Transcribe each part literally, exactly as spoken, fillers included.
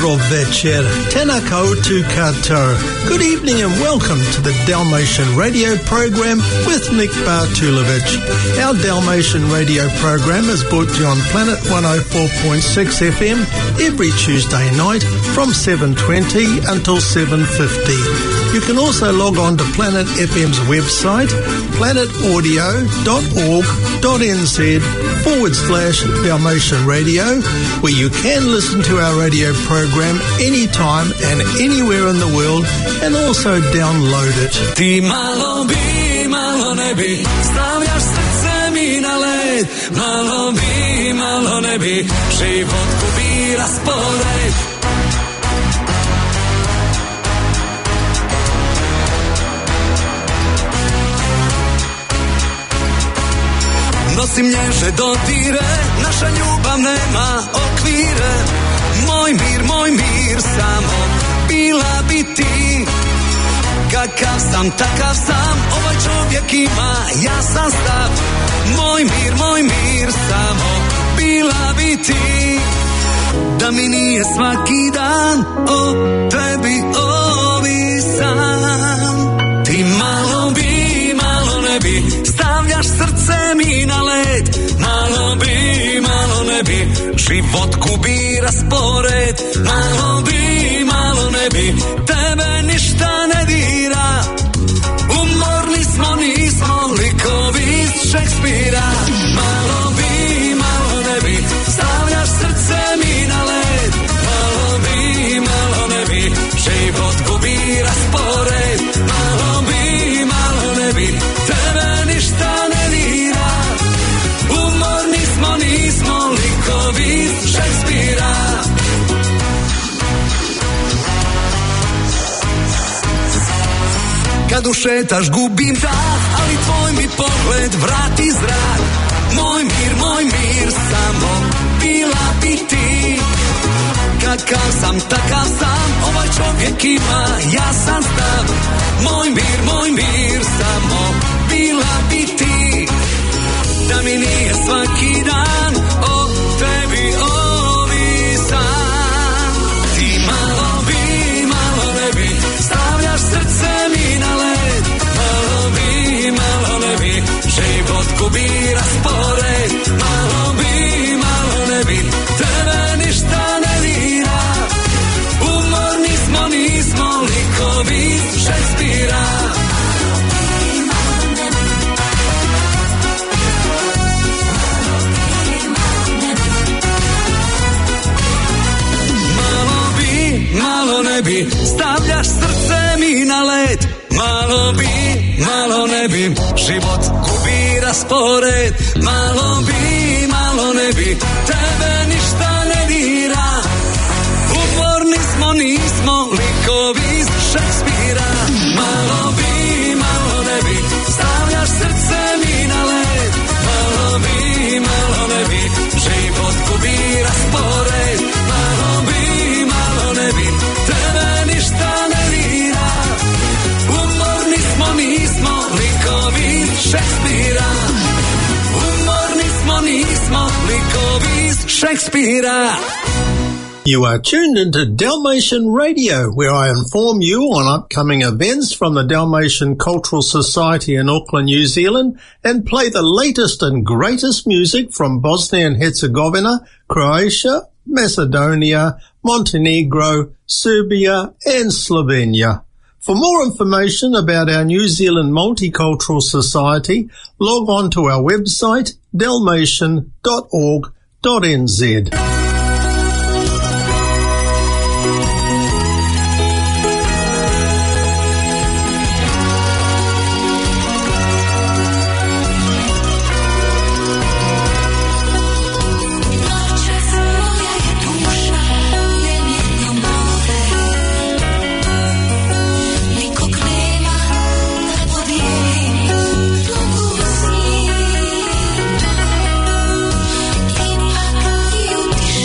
Dobro večer, tena koutou katoa. Good evening and welcome to the Dalmatian radio program with Nick Bartulovic. Our Dalmatian radio program is brought to you on Planet one oh four point six F M every Tuesday night from seven twenty until seven fifty. You can also log on to Planet F M's website, planetaudio.org.nz forward slash Dalmatian Radio, where you can listen to our radio program anytime and anywhere in the world and also download it. Ti malo bi, malo ne bi, stavljaš srce mi na led. Malo bi, malo ne bi, život gubi raspored. Nosim nježe dotire, naša ljubav nema okvire. Moj mir, moj mir, samo bila bi ti. Kakav sam, takav sam, ovaj čovjek ima jasan stav. Moj mir, moj mir, samo bila bi ti. Da mi nije svaki dan o tebi ovisan. Ti malo bi, malo ne bi, stavljaš srce mi na led. Malo bi, malo ne bi, život gubi raspored. Malo bi, malo ne bi, tebe ništa ne dira. Umorni smo, nismo likovi iz Šekspira. Malo bi, malo ne bi, stavljaš srce mi na led. Malo bi, malo ne bi, život gubi raspored. Malo bi, malo ne bi, tebe ništa ne dira. Umorni smo, nismo likovi iz Šekspira. Kad ušetaš gubim dah, ali tvoj mi pogled vrati zrak. Moj mir, moj mir, samo bila bi ti. Kakav sam, takav sam, ovaj čovjek ima jasan stav. Moj mir, moj mir, samo bila bi ti. Da mi nije svaki dan o tebi ovisan. Ti malo bi, malo ne bi, stavljaš srce mi na led. Malo bi, malo ne bi, život gubi raspored. Malo bi, malo ne bi, tebe ništa ne dira. Umorni smo, nismo likovi iz Šekspira. Malo ne bi, stavljaš srce mi na led. Malo bi, malo ne bi, život gubi raspored. Malo bi, malo ne bi, tebe ništa ne dira. Umorni smo, nismo likovi iz Šekspira. Malo bi, malo ne bi, stavljaš srce mi na led. Malo bi, malo ne bi, život gubi raspored. Malo bi, malo ne bi, tebe ništa ne dira. Umorni smo, nismo likovi iz Šekspira. Umorni smo, nismo likovi iz Šekspira. You are tuned into Dalmatian Radio, where I inform you on upcoming events from the Dalmatian Cultural Society in Auckland, New Zealand, and play the latest and greatest music from Bosnia and Herzegovina, Croatia, Macedonia, Montenegro, Serbia, and Slovenia. For more information about our New Zealand Multicultural Society, log on to our website, dalmatian dot org dot n z. Ipak i u tišini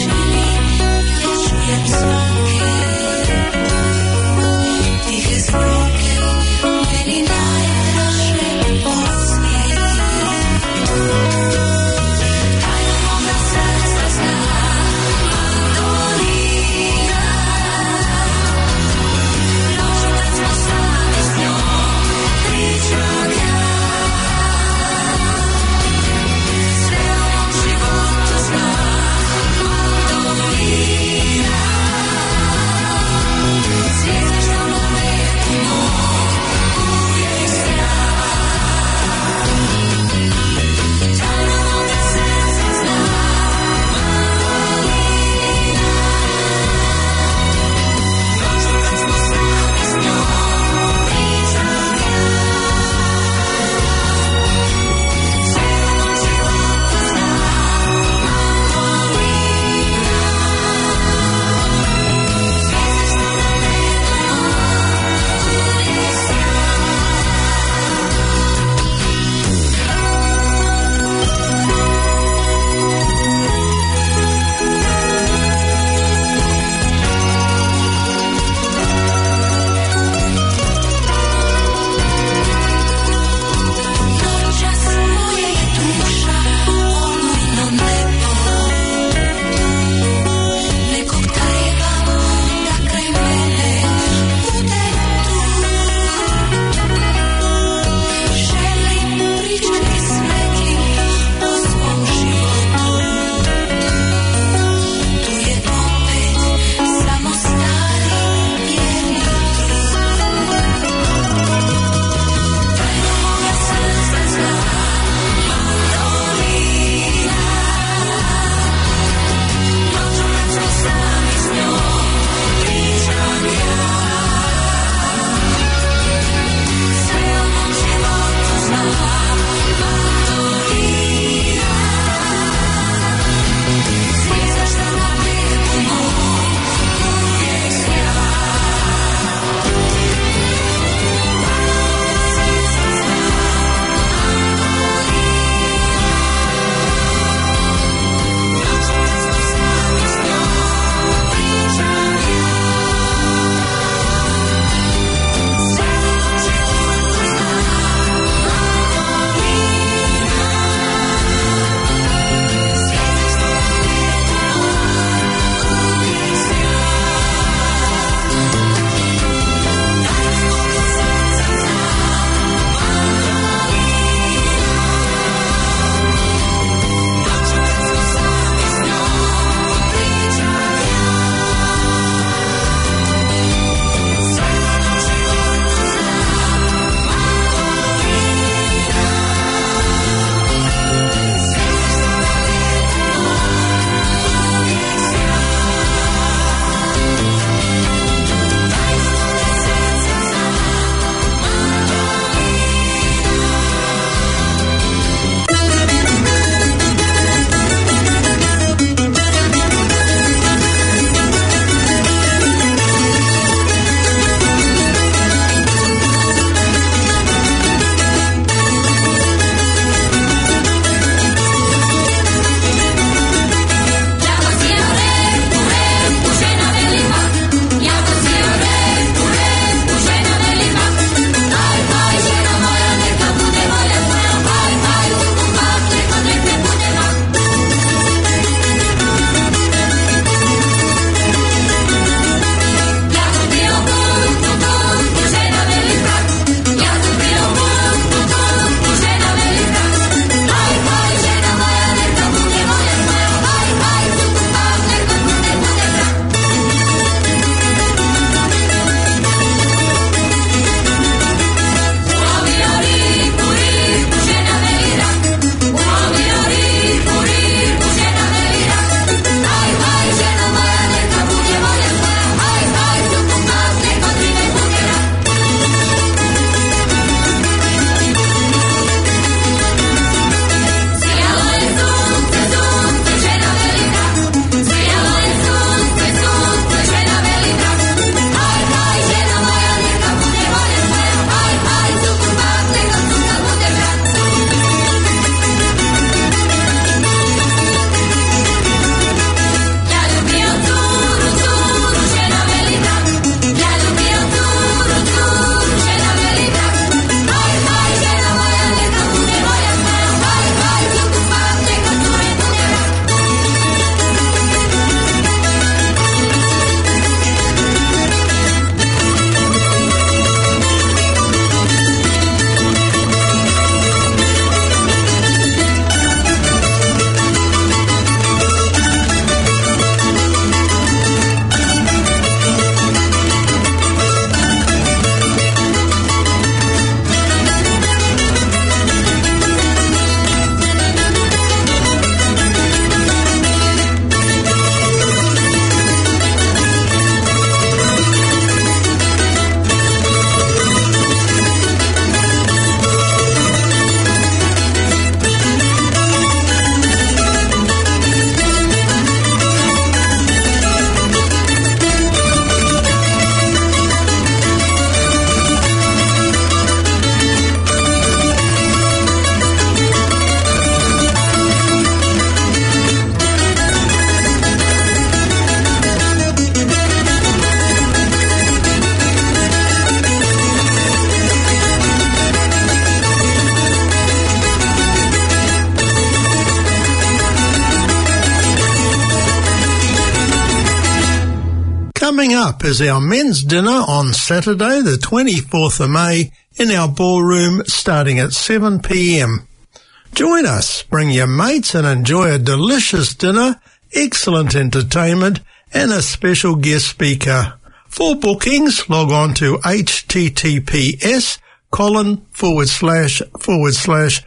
Coming up is our men's dinner on Saturday, the twenty-fourth of May, in our ballroom starting at seven p m. Join us, bring your mates and enjoy a delicious dinner, excellent entertainment and a special guest speaker. For bookings, log on to https colon forward slash forward slash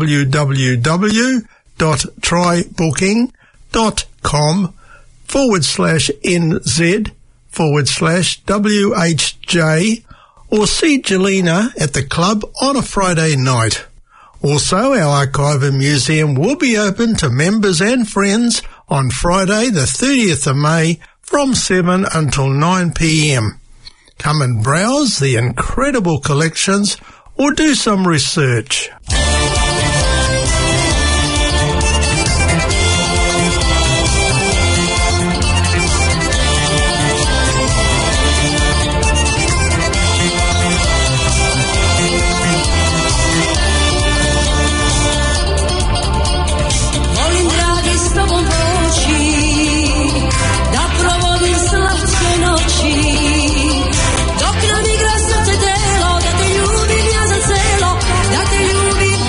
www.trybooking.com forward slash nz forward slash whj or see Jelena at the club on a Friday night. Also, our archive and museum will be open to members and friends on Friday the thirtieth of May from seven until nine p m. Come and browse the incredible collections or do some research. Da te ljubi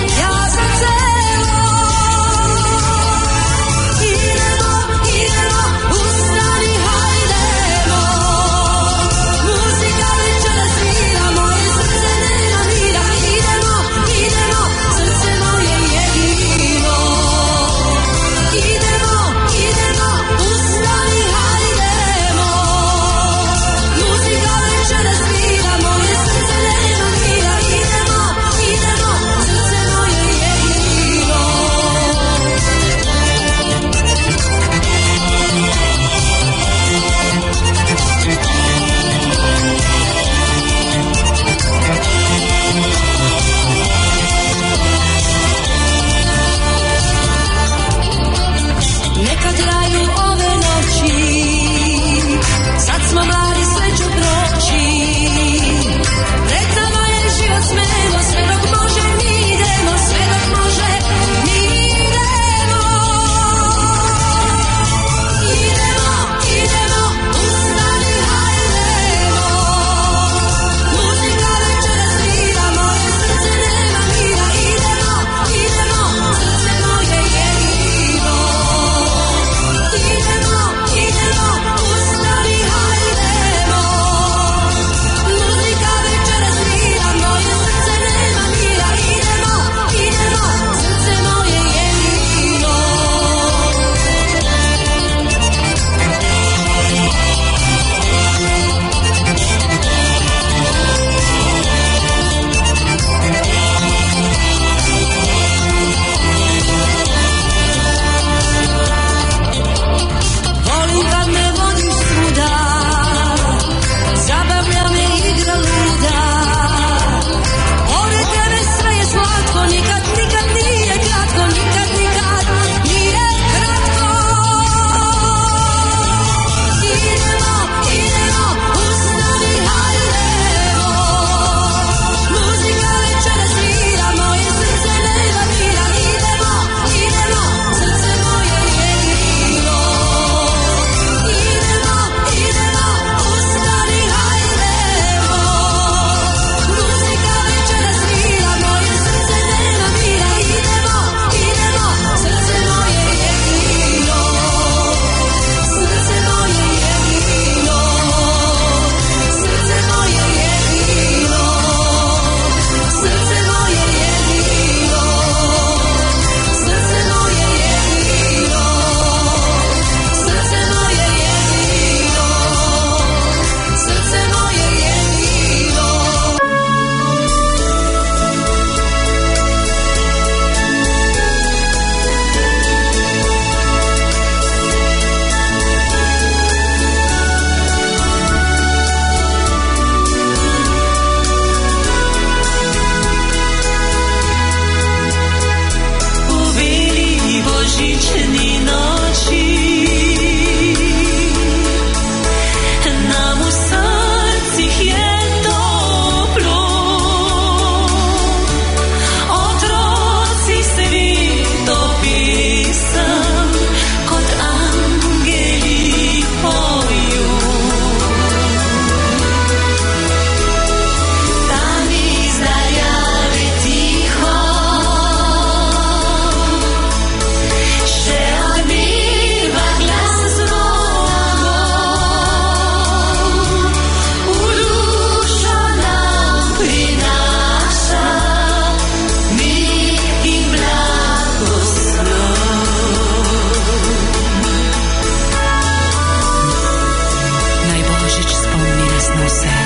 zasnuo sen.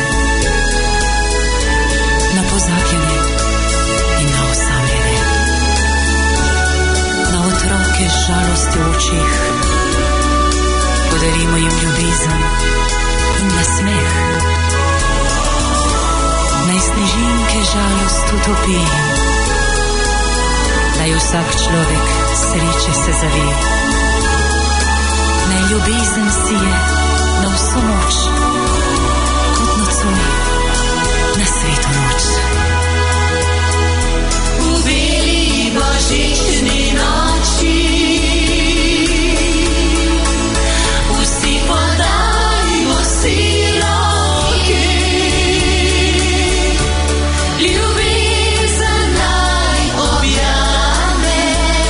Na pozakljene i na osamljene, na otroke žalosti u očih, podelimo im ljubizem in na smeh. Naj snežinke žalost utopi, naj vsak človek sreče se zavi. Naj ljubezen sije na vso moč, kot nocoj na sveto noč. V beli božični noči vsi podajmo si roke, ljubezen naj objame,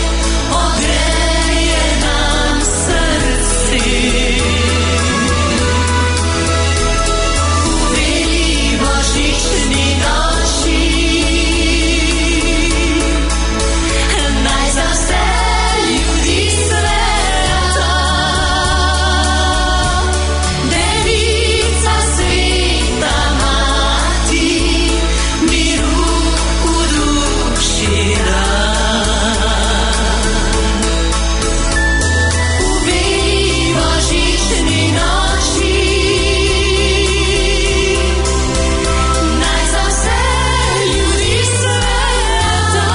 ogreje nam srce. V beli božični noči naj za vse ljudi sveta Devica sveta mati miru v duši da. V beli božični noči naj za vse ljudi sveta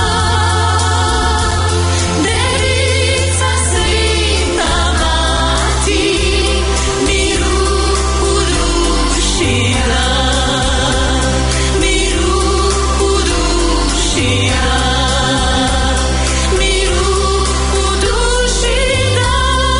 Devica sveta mati miru v duši da. Miru v duši da. Miru v duši da.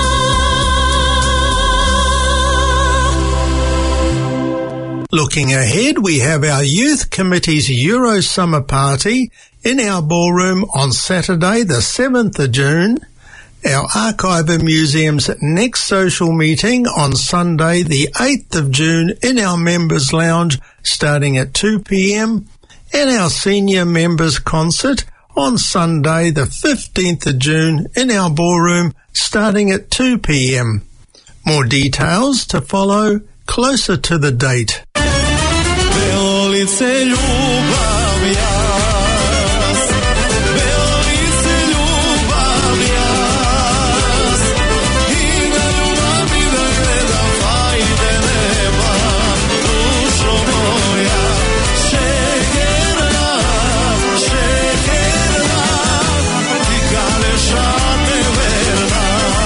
Looking ahead, we have our Youth Committee's Euro Summer Party in our ballroom on Saturday the seventh of June, our Archive and Museum's next social meeting on Sunday the eighth of June in our Members Lounge starting at two p m, and our Senior Members Concert on Sunday the fifteenth of June in our ballroom starting at two p m. More details to follow closer to the date. Beolice ljubav jas, Beolice ljubav jas, i da ljubav i da gledam fajde neba, dušo moja, šekerna, šekerna, ti kaleša te verna,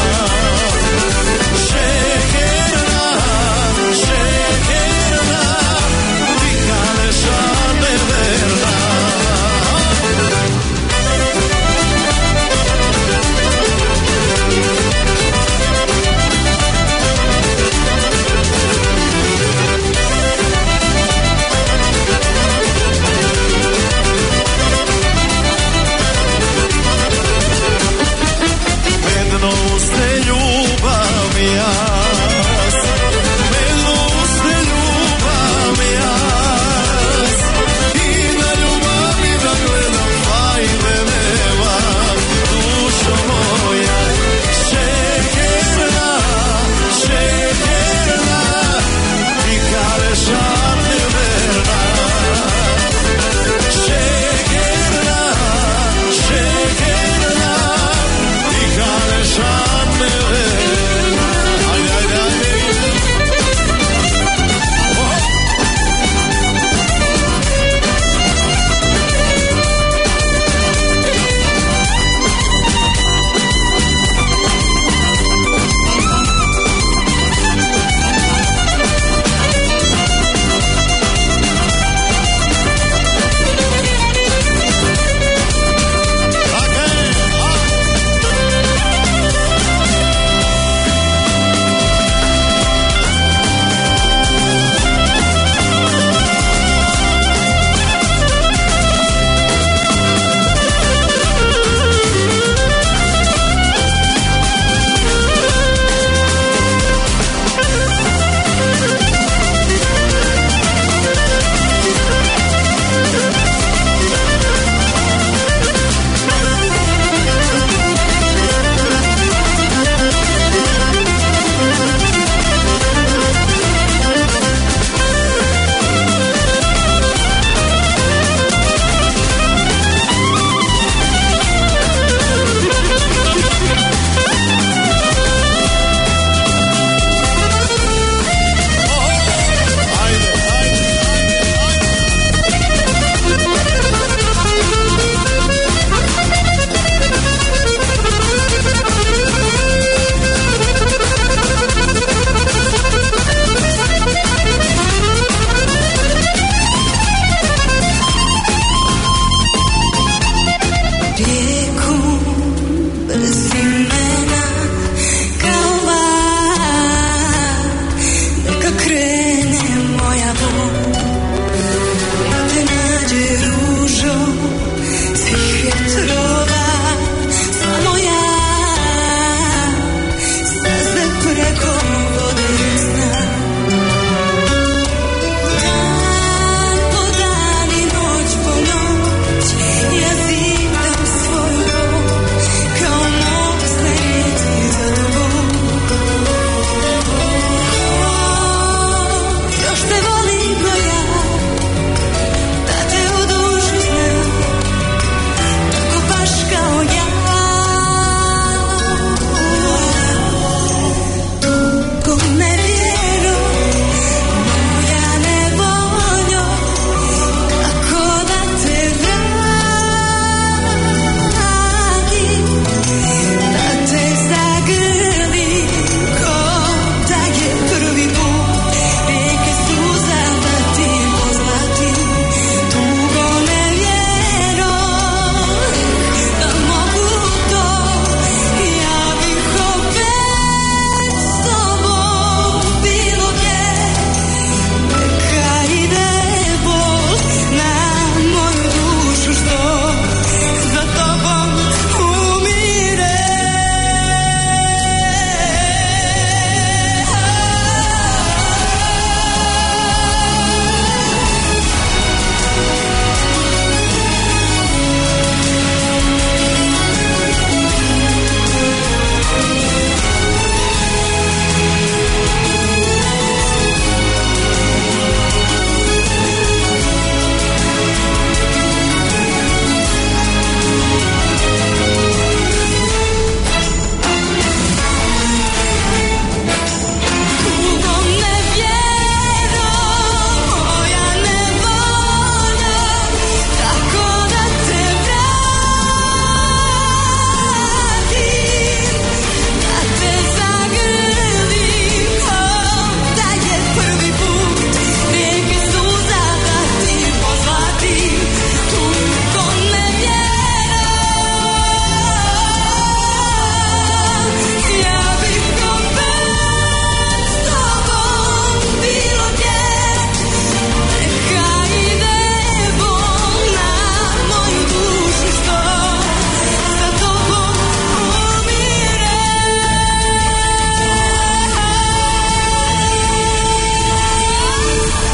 šekerna, šekerna, ti kaleša te verna.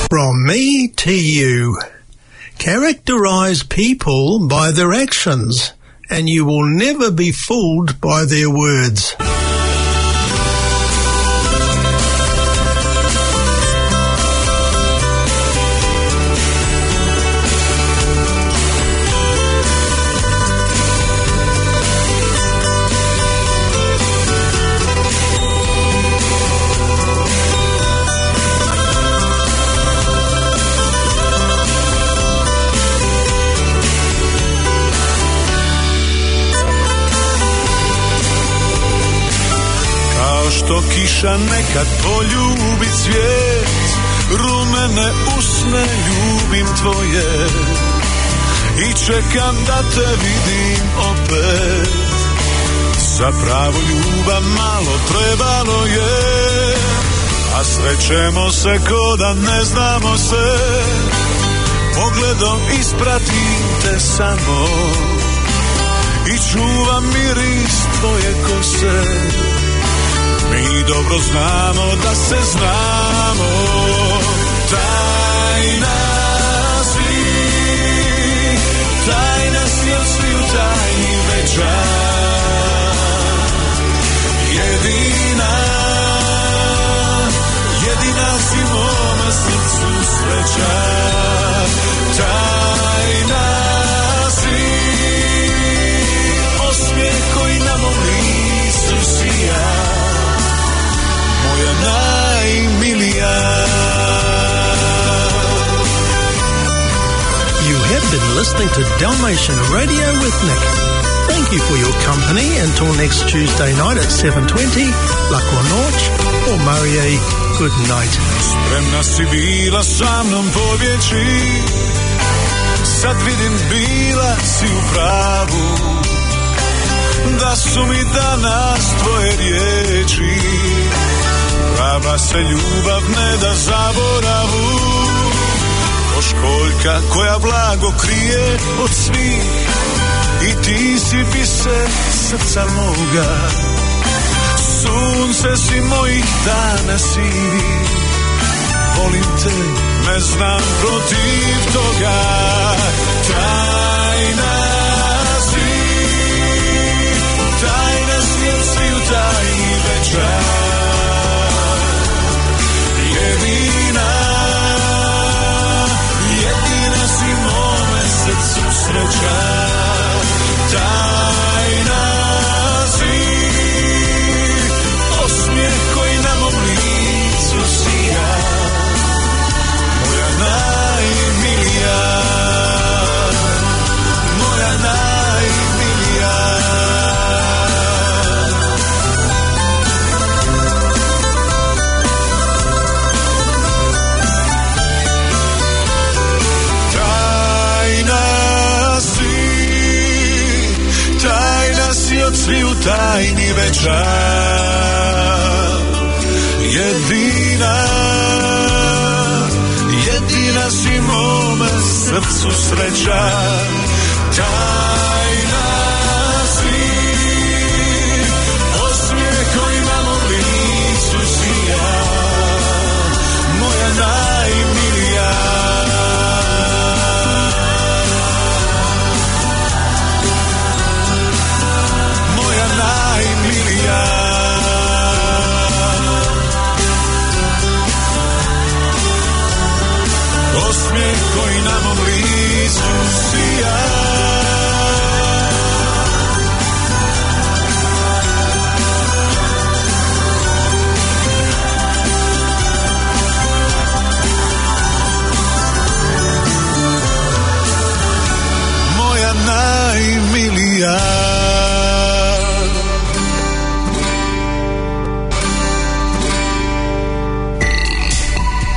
From me to you. Characterize people by their actions, and you will never be fooled by their words. Što kiša nekad poljubi cvijet, rumene usne ljubim tvoje i čekam da te vidim opet. Za pravu ljubav malo trebalo je, a srećemo se ko da ne znamo se. Pogledom ispratim te samo i čuvam miris tvoje kose. Mi dobro znamo da se znamo, tajna si, tajna si od sviju tajni večer. Jedina, jedina si mome srcu sreća. Tajna si, osmijeh koji na mom licu sija. Moja najmilija. You have been listening to Dalmatian Radio with Nick. Thank you for your company until next Tuesday night at seven twenty. Lako noć or Marie, good night. Spremna si bila sa mnom pobjeći, sad vidim bila si u pravu, da su mi danas tvoje riječi. Prava se ljubav ne da zaboravu, ko školjka koja blago krije od svih, i ti si biser srca moga, sunce si mojih dana sivih. Volim te, ne znam protiv toga. Tajna si, tajna si od sviju tajni večer. Jedina, jedina si mome srcu sreća. Tajna si, osmijeh koji na mom licu sija. Moja najmilija, moja najmilija. Od sviju tajni večer. Jedina, jedina si mome srcu sreća. Tajna si, osmijeh koji na mom licu sija. Moja najmilija. Najmilija. Osmijeh koji na mom licu sija.